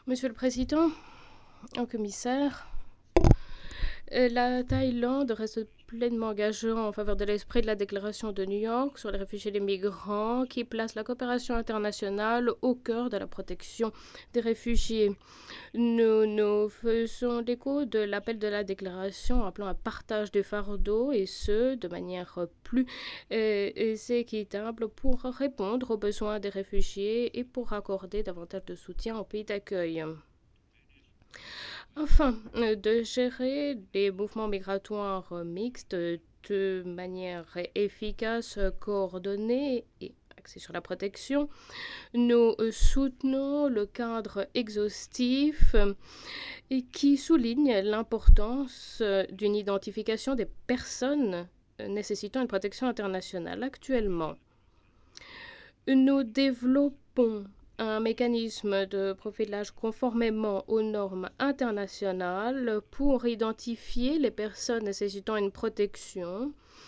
Monsieur le Président, un commissaire, la Thaïlande reste pleinement engagée en faveur de l'esprit de la déclaration de New York sur les réfugiés et les migrants qui place la coopération internationale au cœur de la protection des réfugiés. Nous nous faisons l'écho de l'appel de la déclaration appelant à partage du fardeau et ce, de manière plus équitable pour répondre aux besoins des réfugiés et pour accorder davantage de soutien aux pays d'accueil. Afin de gérer les mouvements migratoires mixtes de manière efficace, coordonnée et axée sur la protection, nous soutenons le cadre exhaustif et qui souligne l'importance d'une identification des personnes nécessitant une protection internationale. Actuellement, nous développons un mécanisme de profilage conformément aux normes internationales pour identifier les personnes nécessitant une protection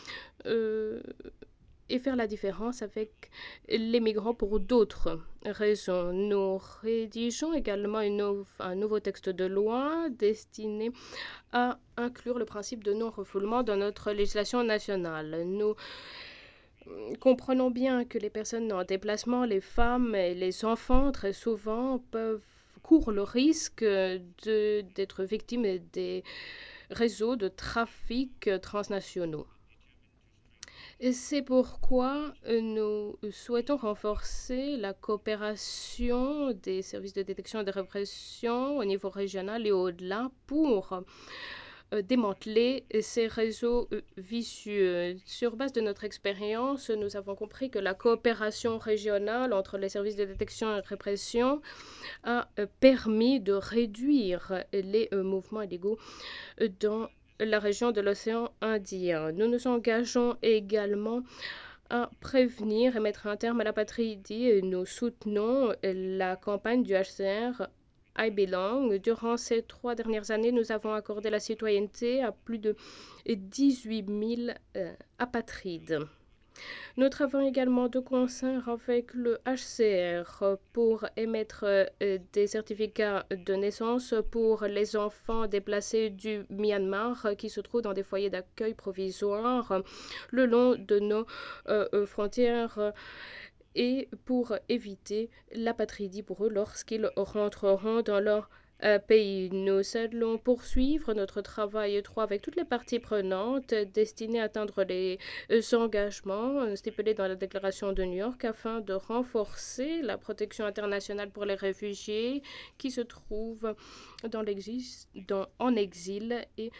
et faire la différence avec les migrants pour d'autres raisons. Nous rédigeons également un nouveau texte de loi destiné à inclure le principe de non-refoulement dans notre législation nationale. Nous comprenons bien que les personnes en déplacement, les femmes et les enfants, très souvent, courent le risque d'être victimes des réseaux de trafic transnationaux. Et c'est pourquoi nous souhaitons renforcer la coopération des services de détection et de répression au niveau régional et au-delà pour démanteler ces réseaux vicieux. Sur base de notre expérience, nous avons compris que la coopération régionale entre les services de détection et de répression a permis de réduire les mouvements illégaux dans la région de l'océan Indien. Nous nous engageons également à prévenir et mettre un terme à l'apatridie et nous soutenons la campagne du HCR I Belong. Durant ces 3 dernières années, nous avons accordé la citoyenneté à plus de 18 000 apatrides. Nous travaillons également de concert avec le HCR pour émettre des certificats de naissance pour les enfants déplacés du Myanmar qui se trouvent dans des foyers d'accueil provisoires le long de nos frontières et pour éviter l'apatridie pour eux lorsqu'ils rentreront dans leur pays. Nous allons poursuivre notre travail étroit avec toutes les parties prenantes destinées à atteindre les engagements stipulés dans la déclaration de New York afin de renforcer la protection internationale pour les réfugiés qui se trouvent en exil et